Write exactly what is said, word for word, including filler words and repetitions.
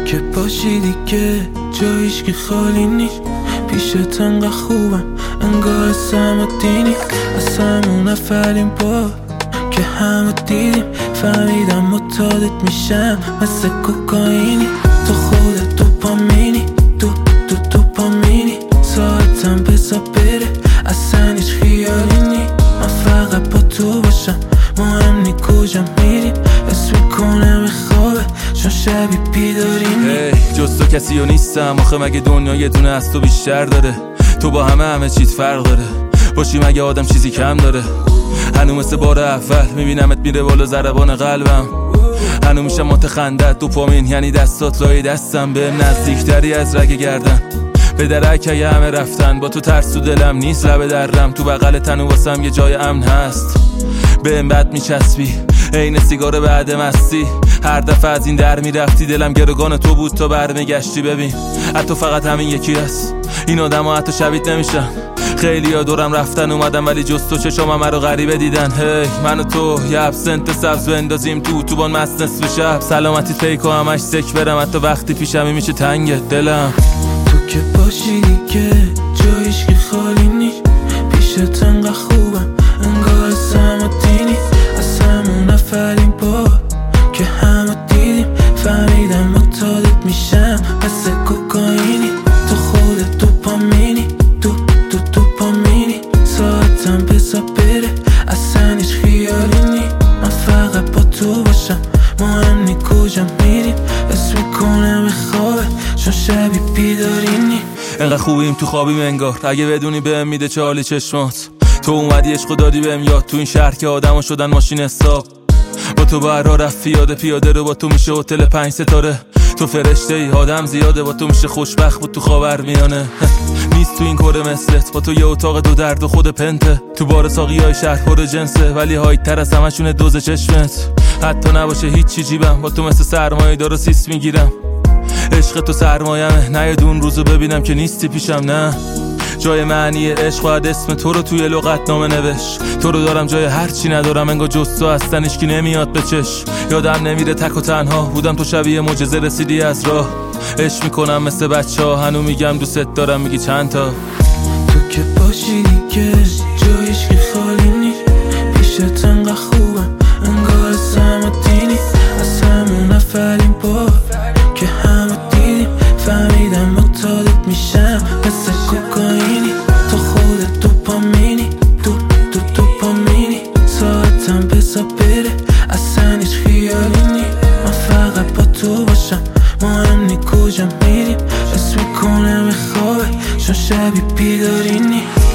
که باشی دیگه جا هیچکی خالی نی. پیشت انقدر خوبم انگار سم و دینی. از همون اولین بار که همو دیدیم فهمیدم متعادت میشم مثل کوکائینی. تو خودت دوپامینی، تو تو دوپامینی. ساعتم بزا بره اصلا هیچ خیالی نی. من فقط با تو باشم مهم نی کجا میریم. اسم میکنم به خوابه چون شبی بیداری نی. hey, جز تو کسی و نیستم آخه مگه دنیا یه دونه از تو بیشتر داره. تو با همه همه چیز فرق داره. باشی مگه آدم چیزی کم داره. هنو مثل بار اول میبینمت میره بالا ضربان قلبم. هنو میشم متخندت دوپامین یعنی دستات لای دستم. بهم نزدیکتری از رگ گردن به درک یه همه رفتن. با تو ترس تو دلم نیست لب درم. تو بغل تنو واسم یه جای امن هست. بهم بد میچسبی عین سیگار بعد مستی. هر دفعه از این در میرفتی دلم گروگان تو بود تا برمیگشتی. ببین حتی فقط همین یکی هست. این آدم ها حتی شبیت نمیشن. خیلی ها دورم رفتن اومدم ولی جز تو چشام همه رو غریبه دیدن. هی من و تو یه ابسنت سبز بندازیم تو تو بان مست نصف شب. سلامتی فیک و همش سک برم حتی وقتی پیشمی میشه تنگ دلم. تو که باشی دیگه جا هیچکی خالی نی. پیشت انقدر خوبم انگار سم و دینی. از همون اولین بار که همو دیدیم فهمیدم متعادت میشم مثل کوکائینی. تو خودت دوپامینی، تو تو دوپامینی. ساعتم بزا بره اصلا هیچ خیالی نی. من فقط با تو باشم مهم نی کجا میریم. اسم میکنم به خوابه چون شبی بیداری نی. انقدر خوبیم تو خوابیم انگار اگه بدونی بهم میده چه حالی چشمات. تو اومدی عشقو دادی بهم یاد. تو این شهر که آدما شدن ماشین حساب. با تو بر راه رفت پیاده پیاده رو با تو میشه هتل پنج ستاره. تو فرشته ای آدم زیاده با تو میشه خوشبخت بود تو خاورمیانه. نیست تو این کره مثلت با تو یه اتاق دو درد و خود پنته. تو بار ساقی های شهر پر جنسه ولی هایت تر از همشونه دوز چشمت. حتی نباشه هیچی جیبم با تو مثل سرمایه دارو سیس میگیرم. عشق تو سرمایمه نه یه دون روزو ببینم که نیستی پیشم. نه جای معنی عشق باید اسم تو رو توی لغت نامه نوشت. تو رو دارم جای هر چی ندارم انگار جز تو هستن هیچکی نمیاد به چش. یادم نمیره تک و تنها بودم تو شبیه معجزه رسیدی از راه. عشق میکنم مثل بچه ها هنو میگم دوست دارم میگی چند تا. تو که باشی دیگه جا هیچکی خالی نی. پیشت انقدر خوبم انگار سم و دینی. از همون اولین بار که همو دیدیم فهمیدم متعادت میشم مثل کوکائینی. تو خودت دوپامینی، تو تو دوپامینی. ساعتم بزا بره اصلا هیچ خیالی نی. من فقط با تو باشم مهم نی کجا میریم. اسم میکنم به خوابه چون شبی بیداری نی.